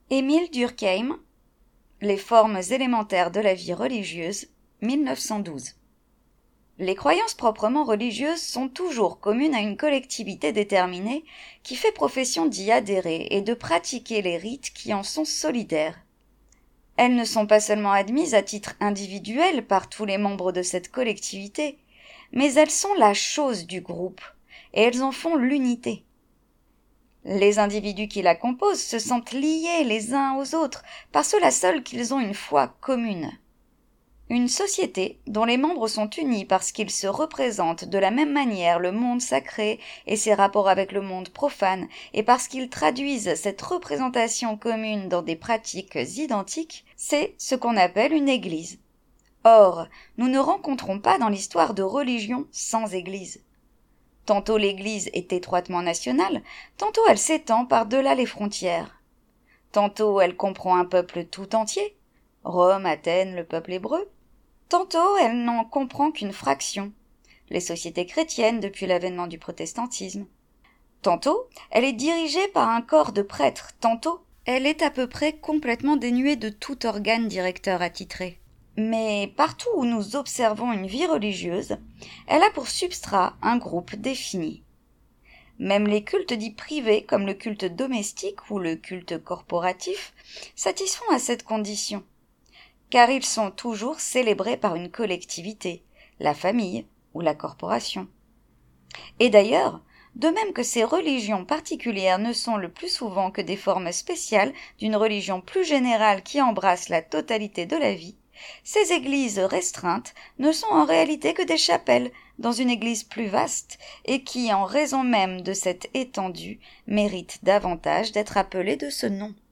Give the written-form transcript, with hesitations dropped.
Émile Durkheim, Les formes élémentaires de la vie religieuse, 1912. Les croyances proprement religieuses sont toujours communes à une collectivité déterminée qui fait profession d'y adhérer et de pratiquer les rites qui en sont solidaires. Elles ne sont pas seulement admises à titre individuel par tous les membres de cette collectivité, mais elles sont la chose du groupe, et elles en font l'unité. Les individus qui la composent se sentent liés les uns aux autres par cela seul qu'ils ont une foi commune. Une société dont les membres sont unis parce qu'ils se représentent de la même manière le monde sacré et ses rapports avec le monde profane, et parce qu'ils traduisent cette représentation commune dans des pratiques identiques, c'est ce qu'on appelle une église. Or, nous ne rencontrons pas dans l'histoire de religion sans église. Tantôt l'église est étroitement nationale, tantôt elle s'étend par-delà les frontières. Tantôt elle comprend un peuple tout entier, Rome, Athènes, le peuple hébreu. Tantôt elle n'en comprend qu'une fraction, les sociétés chrétiennes depuis l'avènement du protestantisme. Tantôt elle est dirigée par un corps de prêtres, tantôt elle est à peu près complètement dénuée de tout organe directeur attitré. Mais partout où nous observons une vie religieuse, elle a pour substrat un groupe défini. Même les cultes dits privés, comme le culte domestique ou le culte corporatif, satisfont à cette condition, car ils sont toujours célébrés par une collectivité, la famille ou la corporation. Et d'ailleurs, de même que ces religions particulières ne sont le plus souvent que des formes spéciales d'une religion plus générale qui embrasse la totalité de la vie, ces églises restreintes ne sont en réalité que des chapelles dans une église plus vaste et qui, en raison même de cette étendue, méritent davantage d'être appelées de ce nom.